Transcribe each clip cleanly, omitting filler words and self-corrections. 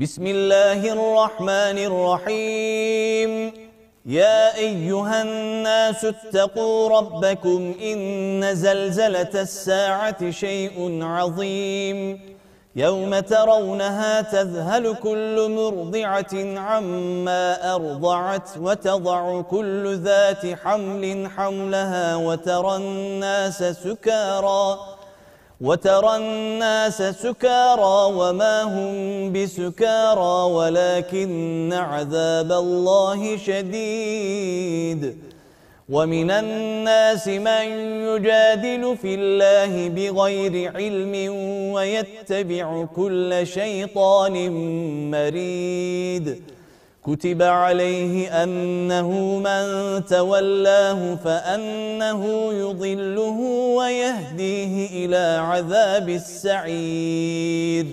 بسم الله الرحمن الرحيم يا أيها الناس اتقوا ربكم إن زلزلة الساعة شيء عظيم يوم ترونها تذهل كل مرضعة عما أرضعت وتضع كل ذات حمل حملها وترى الناس سكارى وما هم بسكارى ولكن عذاب الله شديد ومن الناس من يجادل في الله بغير علم ويتبع كل شيطان مريد كتب عليه أنه من تولاه فأنه يضله ويهديه إلى عذاب السعير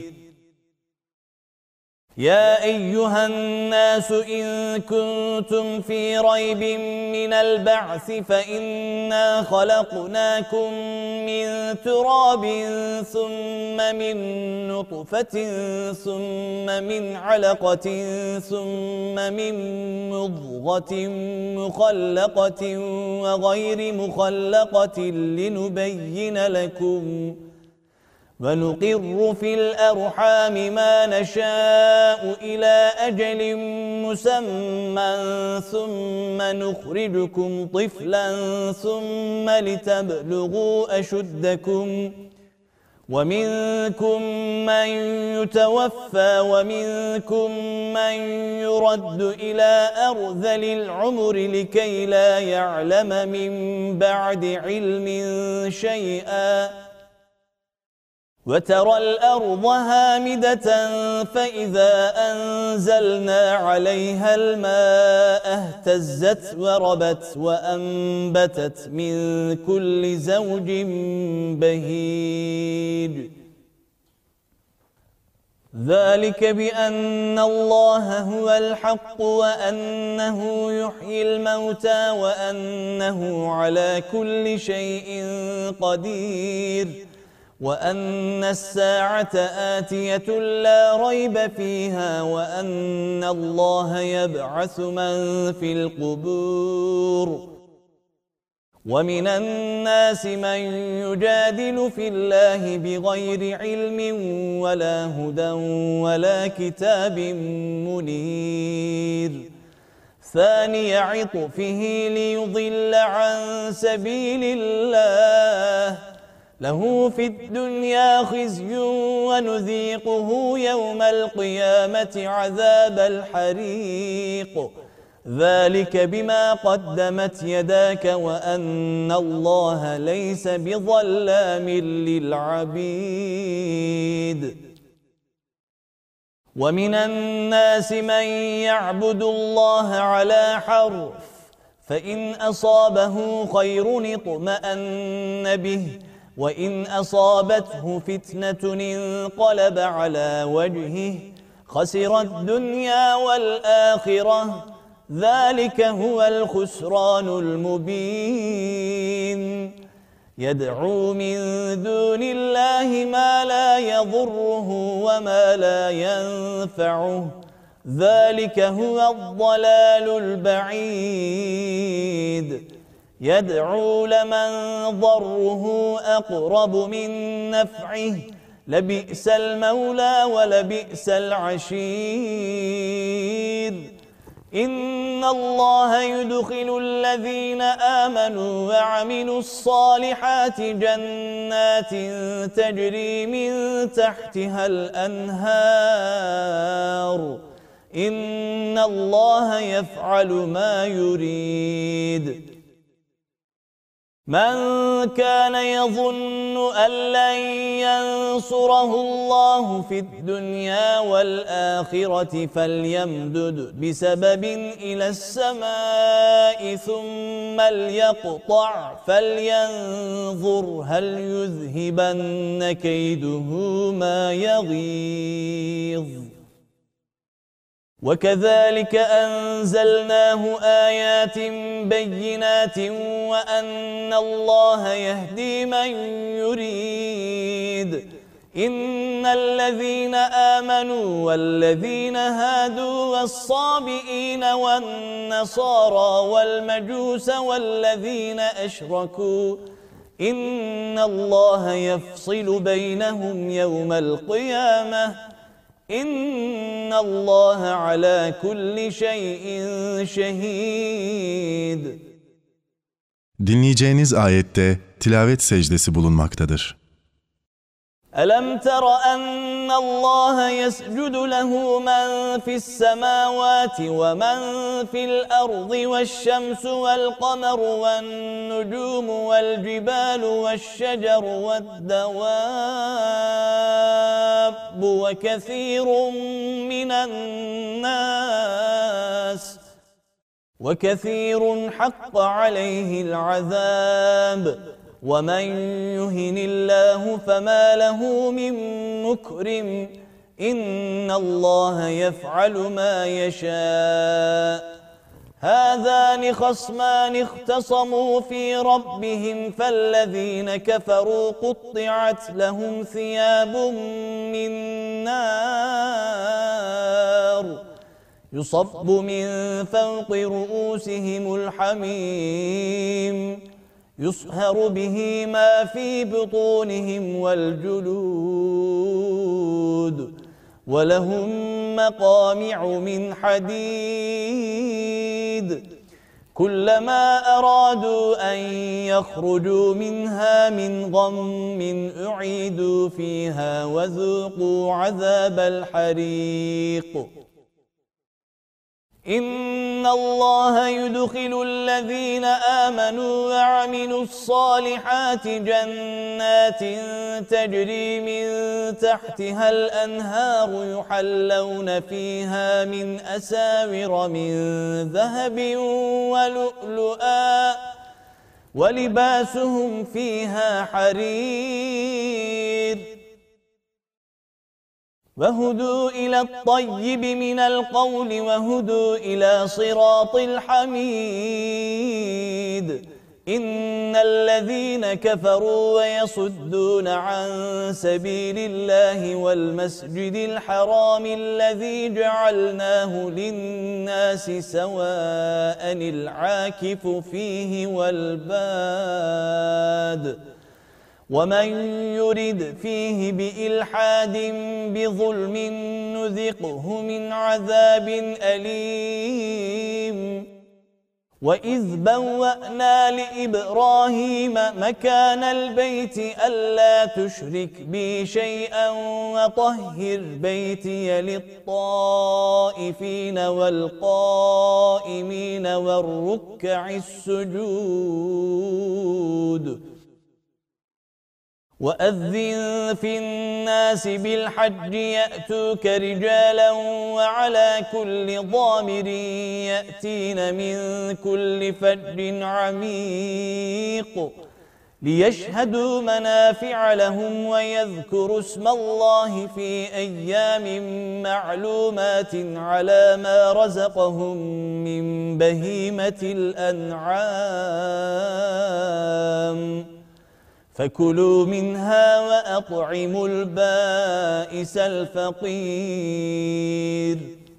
يا أيها الناس إن كنتم في ريب من البعث فإنا خلقناكم من تراب ثم من نطفة ثم من علقة ثم من مضغة مخلقة وغير مخلقة لنبين لكم ونقر في الأرحام ما نشاء إلى أجل مسمى ثم نخرجكم طفلا ثم لتبلغوا أشدكم ومنكم من يتوفى ومنكم من يرد إلى أرذل العمر لكي لا يعلم من بعد علم شيئا وترى الأرض هامدة فإذا أنزلنا عليها الماء اهتزت وربت وأنبتت من كل زوج بهيج ذلك بأن الله هو الحق وأنه يحيي الموتى وأنه على كل شيء قدير وأن الساعة آتية لا ريب فيها وأن الله يبعث من في القبور ومن الناس من يجادل في الله بغير علم ولا هدى ولا كتاب منير ثاني عطفه ليضل عن سبيل الله له في الدنيا خزي ونذيقه يوم القيامة عذاب الحريق ذلك بما قدمت يداك وأن الله ليس بظلام للعبيد ومن الناس من يعبد الله على حرف فإن أصابه خير اطمأن به وإن أصابته فتنة انقلب على وجهه خسر الدنيا والآخرة ذلك هو الخسران المبين يدعو من دون الله ما لا يضره وما لا ينفعه ذلك هو الضلال البعيد يدعو لمن ضره أقرب من نفعه لبئس المولى ولبئس العشير إن الله يدخل الذين آمنوا وعملوا الصالحات جنات تجري من تحتها الأنهار إن الله يفعل ما يريد من كان يظن أن لن ينصره الله في الدنيا والآخرة فليمدد بسبب إلى السماء ثم ليقطع فلينظر هل يذهبن كيده ما يغيظ وكذلك أنزلناه آيات بينات وأن الله يهدي من يريد إن الذين آمنوا والذين هادوا والصابئين والنصارى والمجوس والذين أشركوا إن الله يفصل بينهم يوم القيامة إن الله على كل شيء şehid. Dinleyeceğiniz ayette tilavet secdesi bulunmaktadır. ألم تر أن الله يسجد له من في السماوات ومن في الأرض والشمس والقمر والنجوم والجبال والشجر والدواب وكثير حق عليه العذاب ومن يهن الله فما له من مكرم إن الله يفعل ما يشاء هذان خصمان اختصموا في ربهم فالذين كفروا قطعت لهم ثياب من نار يصب من فوق رؤوسهم الحميم يصهر به ما في بطونهم والجلود ولهم مقامع من حديد كلما أرادوا أن يخرجوا منها من غم أعيدوا فيها وذوقوا عذاب الحريق إن الله يدخل الذين آمنوا وعملوا الصالحات جنات تجري من تحتها الأنهار يحلون فيها من أساور من ذهب ولؤلؤا ولباسهم فيها حرير وهدوا إلى الطيب من القول وهدوا إلى صراط الحميد إن الذين كفروا ويصدون عن سبيل الله والمسجد الحرام الذي جعلناه للناس سواء العاكف فيه والباد ومن يرد فيه بإلحاد بظلم نذقه من عذاب أليم وإذ بوأنا لإبراهيم مكان البيت ألا تشرك بي شيئا وطهر بيتي للطائفين والقائمين والركع السجود وأذن في الناس بالحج يأتوك رجالا وعلى كل ضامر يأتين من كل فج عميق ليشهدوا منافع لهم ويذكروا اسم الله في أيام معلومات على ما رزقهم من بهيمة الأنعام فكلوا منها وأطعموا البائس الفقير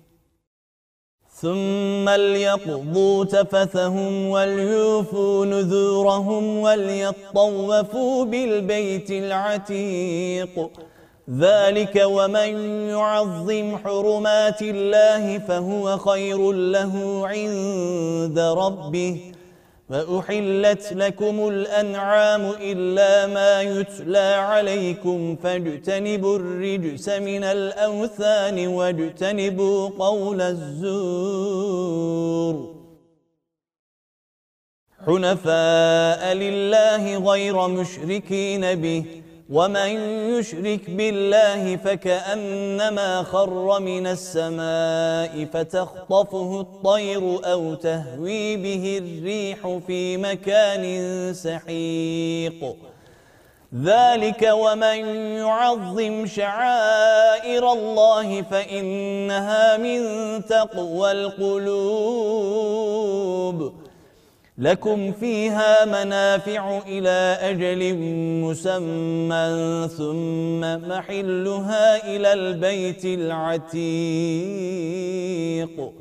ثم ليقضوا تفثهم وليوفوا نذورهم وليطوفوا بالبيت العتيق ذلك ومن يعظم حرمات الله فهو خير له عند ربه وأحلت لكم الأنعام إلا ما يتلى عليكم فاجتنبوا الرجس من الأوثان واجتنبوا قول الزور حنفاء لله غير مشركين به ومن يشرك بالله فكأنما خر من السماء فتخطفه الطير أو تهوي به الريح في مكان سحيق ذلك ومن يعظم شعائر الله فإنها من تقوى القلوب لكم فيها منافع إلى أجل مسمى ثم محلها إلى البيت العتيق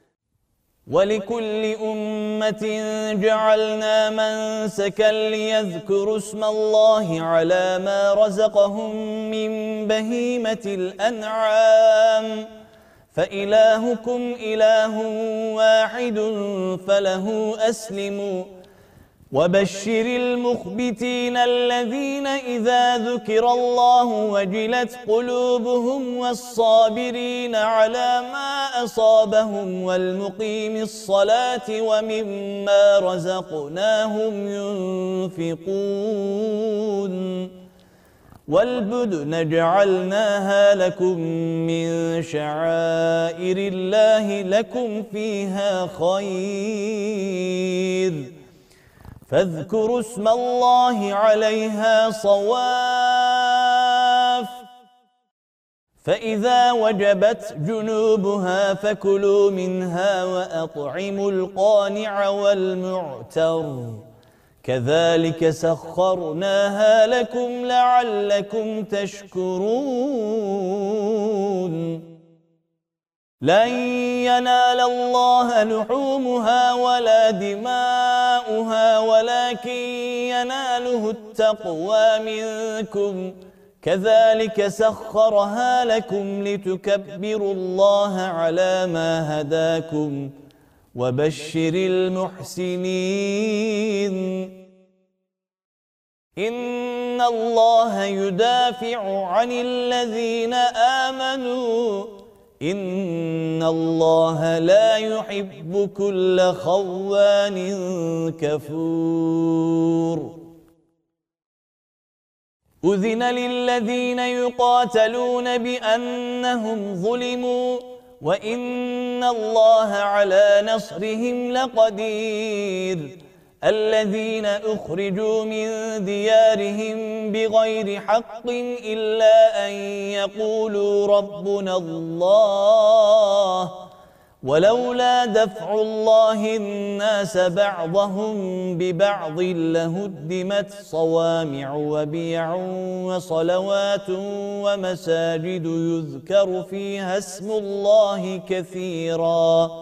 ولكل أمة جعلنا منسكا ليذكروا اسم الله على ما رزقهم من بهيمة الأنعام فإلهكم إله واحد فله أسلموا وبشر المخبتين الذين إذا ذكر الله وجلت قلوبهم والصابرين على ما أصابهم والمقيم الصلاة ومما رزقناهم ينفقون والبدن جعلناها لكم من شعائر الله لكم فيها خير فاذكروا اسم الله عليها صواف فإذا وجبت جنوبها فكلوا منها وأطعموا القانع والمعتر كذلك سخرناها لكم لعلكم تشكرون لن ينال الله لحومها ولا دماؤها ولكن يناله التقوى منكم كذلك سخرها لكم لتكبروا الله على ما هداكم وبشر المحسنين إن الله يدافع عن الذين آمنوا إن الله لا يحب كل خوان كفور أذن للذين يقاتلون بأنهم ظلموا وإن الله على نصرهم لقدير الذين أخرجوا من ديارهم بغير حق إلا أن يقولوا ربنا الله ولولا دفع الله الناس بعضهم ببعض لهدمت صوامع وبيع وصلوات ومساجد يذكر فيها اسم الله كثيرا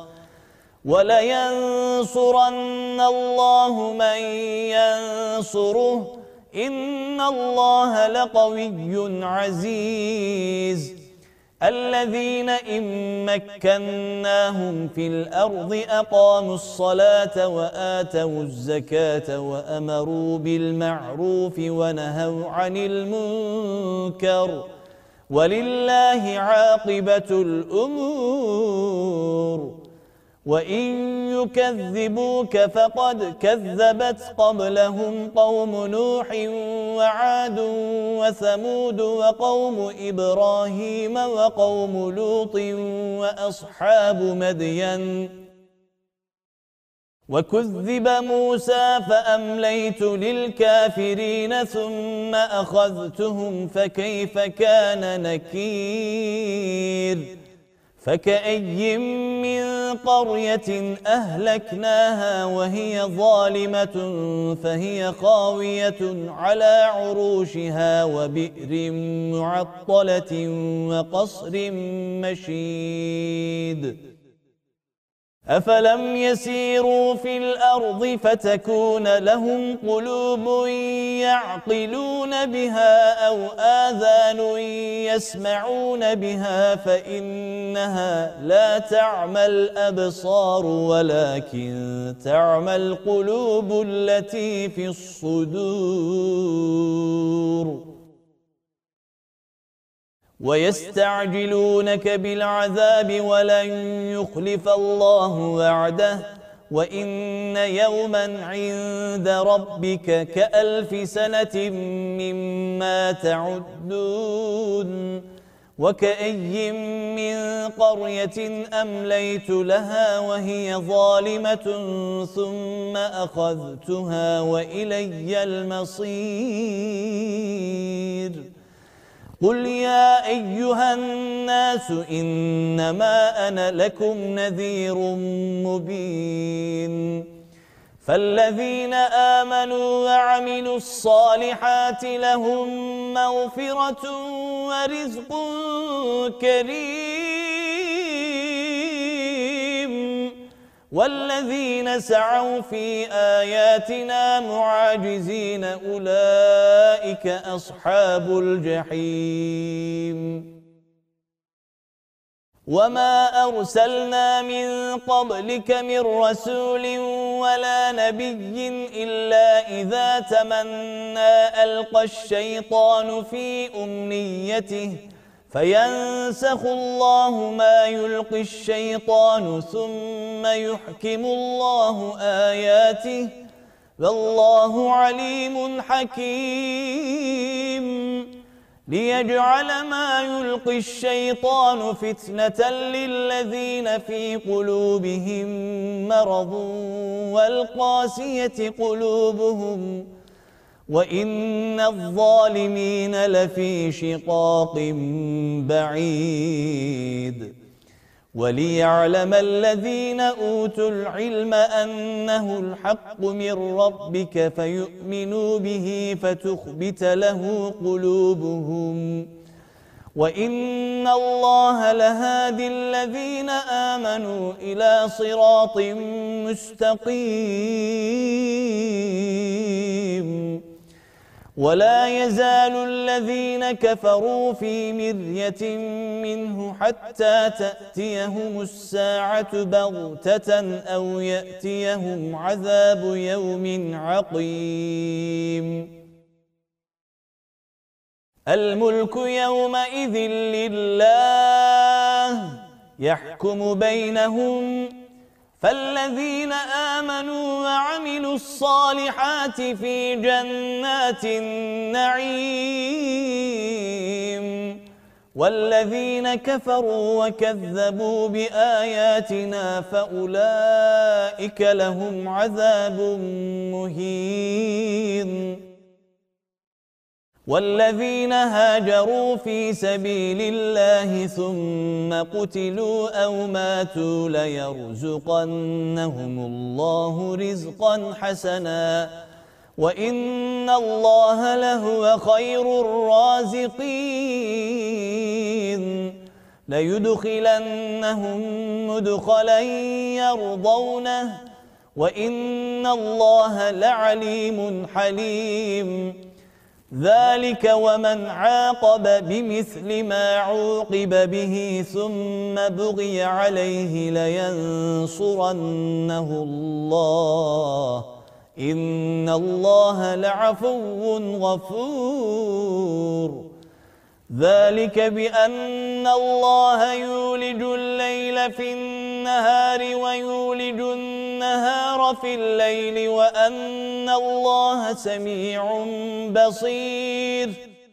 ولينصرن الله من ينصره إن الله لقوي عزيز الذين إن مكناهم في الأرض أقاموا الصلاة وآتوا الزكاة وأمروا بالمعروف ونهوا عن المنكر ولله عاقبة الأمور وإن يكذبوك فقد كذبت قبلهم قوم نوح وعاد وثمود وقوم إبراهيم وقوم لوط وأصحاب مدين وكذب موسى فأمليت للكافرين ثم أخذتهم فكيف كان نكير فكأي من قرية أهلكناها وهي ظالمة فهي خاوية على عروشها وبئر معطلة وقصر مشيد أفلم يسيروا في الأرض فتكون لهم قلوب يعقلون بها أو آذان يسمعون بها فإنها لا تعمى الأبصار ولكن تعمى القلوب التي في الصدور ويستعجلونك بالعذاب ولن يخلف الله وعده وإن يوما عند ربك كألف سنة مما تعدون وكأي من قرية أمليت لها وهي ظالمة ثم أخذتها وإلي المصير قل يا أيها الناس إنما أنا لكم نذير مبين فالذين آمنوا وعملوا الصالحات لهم مغفرة ورزق كريم والذين سعوا في آياتنا معاجزين أولئك أصحاب الجحيم وما أرسلنا من قبلك من رسول ولا نبي إلا إذا تمنى ألقى الشيطان في أمنيته فينسخ الله ما يلقي الشيطان ثم يحكم الله آياته والله عليم حكيم ليجعل ما يلقي الشيطان فتنة للذين في قلوبهم مرض والقاسية قلوبهم وإن الظالمين لفي شقاق بعيد وليعلم الذين أوتوا العلم أنه الحق من ربك فيؤمنوا به فتخبت له قلوبهم وإن الله لهادي الذين آمنوا إلى صراط مستقيم ولا يزال الذين كفروا في مرية منه حتى تأتيهم الساعة بغتة أو يأتيهم عذاب يوم عقيم الملك يومئذ لله يحكم بينهم فالذين آمنوا وعملوا الصالحات في جنات النعيم والذين كفروا وكذبوا بآياتنا فأولئك لهم عذاب مهين والذين هاجروا في سبيل الله ثم قتلوا أو ماتوا ليرزقنهم الله رزقا حسنا وإن الله لهو خير الرازقين ليدخلنهم مدخلا يرضونه وإن الله لعليم حليم ذلك ومن عاقب بمثل ما عوقب به ثم بغي عليه لينصرنه الله إن الله لعفو غفور ذلك بأن الله يولج الليل في النهار ويولج النهار في الليل وأن الله سميع بصير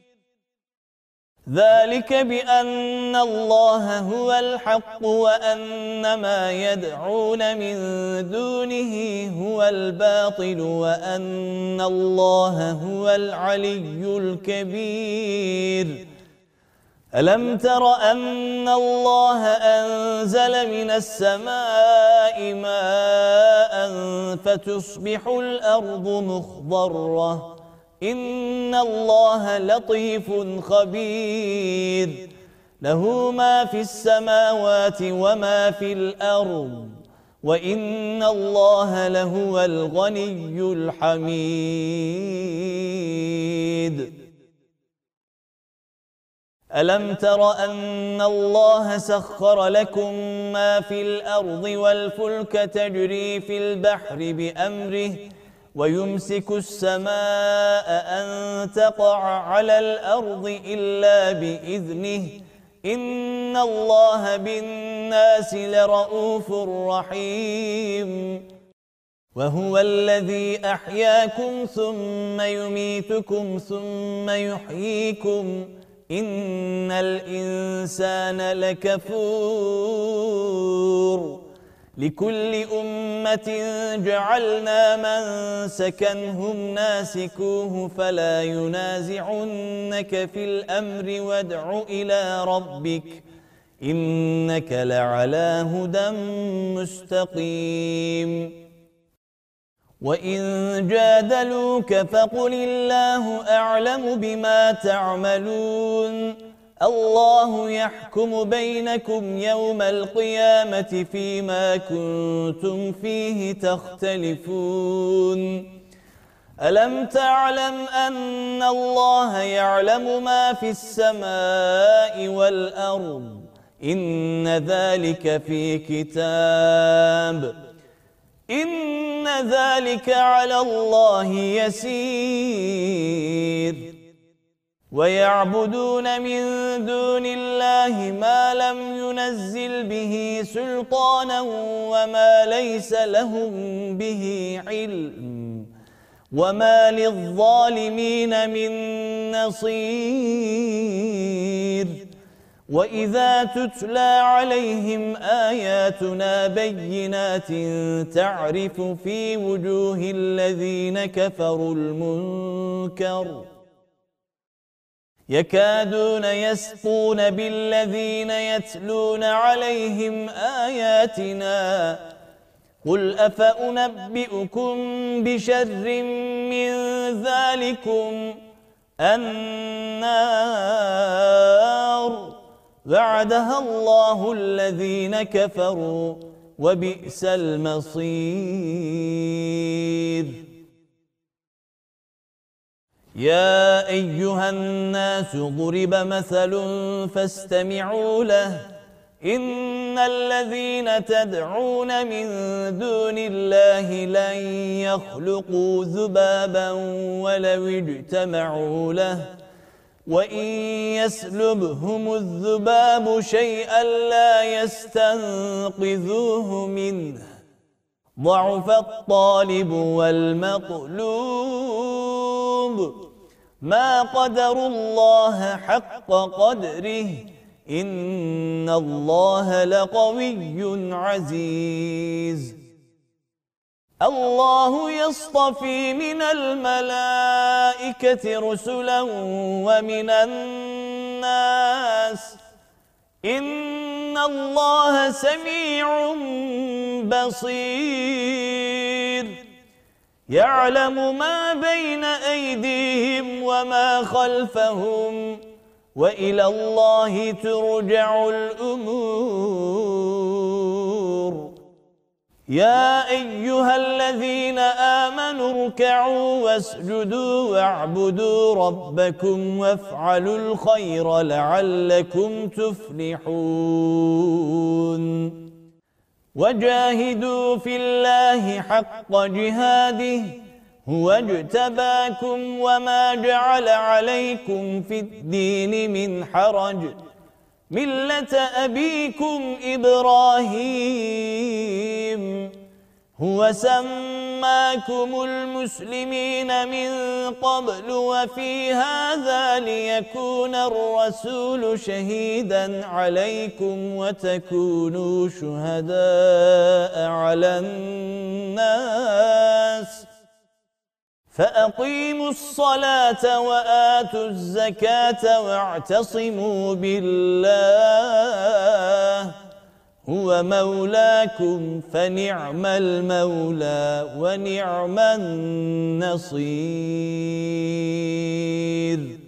ذلك بأن الله هو الحق وأن ما يدعون من دونه هو الباطل وأن الله هو العلي الكبير ألم تر أن الله أنزل من السماء ماء فتصبح الأرض مخضرة إن الله لطيف خبير له ما في السماوات وما في الأرض وإن الله لهو الغني الحميد ألم تر أن الله سخر لكم ما في الأرض والفلك تجري في البحر بأمره ويمسك السماء أن تقع على الأرض إلا بإذنه إن الله بالناس لرؤوف رحيم وهو الذي أحياكم ثم يميتكم ثم يحييكم إن الإنسان لكفور لكل أمة جعلنا منسكا هم ناسكوه فلا ينازعنك في الأمر وادع إلى ربك إنك لعلى هدى مستقيم وَإِن جَادَلُوكَ فَقُلِ اللَّهُ أَعْلَمُ بِمَا تَعْمَلُونَ الله يحكم بينكم يوم القيامة فيما كنتم فيه تختلفون ألم تعلم أن الله يعلم ما في السماء والأرض إن ذلك في كتاب إن ذلك على الله يسير ويعبدون من دون الله ما لم ينزل به سلطانا وما ليس لهم به علم وما للظالمين من نصير وإذا تتلى عليهم آياتنا بينات تعرف في وجوه الذين كفروا المنكر يكادون يسقون بالذين يتلون عليهم آياتنا قل أفأنبئكم بشر من ذلكم النار وعدها الله الذين كفروا وبئس المصير يا أيها الناس ضرب مثل فاستمعوا له إن الذين تدعون من دون الله لن يخلقوا ذبابا ولو اجتمعوا له وإن يسلبهم الذباب شيئا لا يستنقذوه منه ضعف الطالب والمطلوب ما قدروا الله حق قدره إن الله لقوي عزيز الله يصطفي من الملائكة رسلا ومن الناس إن الله سميع بصير يعلم ما بين أيديهم وما خلفهم وإلى الله ترجع الأمور يا أيها الذين آمنوا اركعوا واسجدوا واعبدوا ربكم وافعلوا الخير لعلكم تفلحون وجاهدوا في الله حق جهاده هو اجتباكم وما جعل عليكم في الدين من حرج ملة أبيكم إبراهيم هو سماكم المسلمين من قبل وفي هذا ليكون الرسول شهيدا عليكم وتكونوا شهداء على الناس فأقيموا الصلاة وآتوا الزكاة واعتصموا بالله هو مولاكم فنعم المولى ونعم النصير